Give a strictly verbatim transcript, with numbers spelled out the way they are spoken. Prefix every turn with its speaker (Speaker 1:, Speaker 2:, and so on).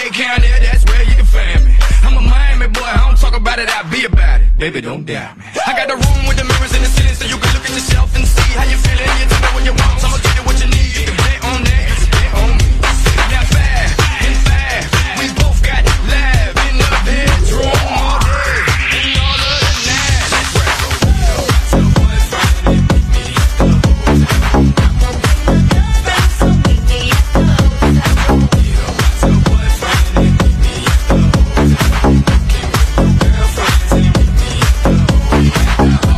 Speaker 1: Dade County, that's where you can find me. I'm a Miami boy, I don't talk about it, I be about it. Baby, don't doubt me. I got a room with the mirrors in the ceiling, so you can look at yourself and see how you feeling. You tell me what you want, so I'ma get you what you need. You can bet on that, you can bet on me. Now five and five, we both got live in the bedroom all day and all of the night. Let's rock. Tell boyfriend and meet me at the hotel. I'm gonna bring my girlfriend, so meet me at the hotel. You know, tell boyfriend and meet me at the hotel. Came with no girlfriends and meet me at the hotel.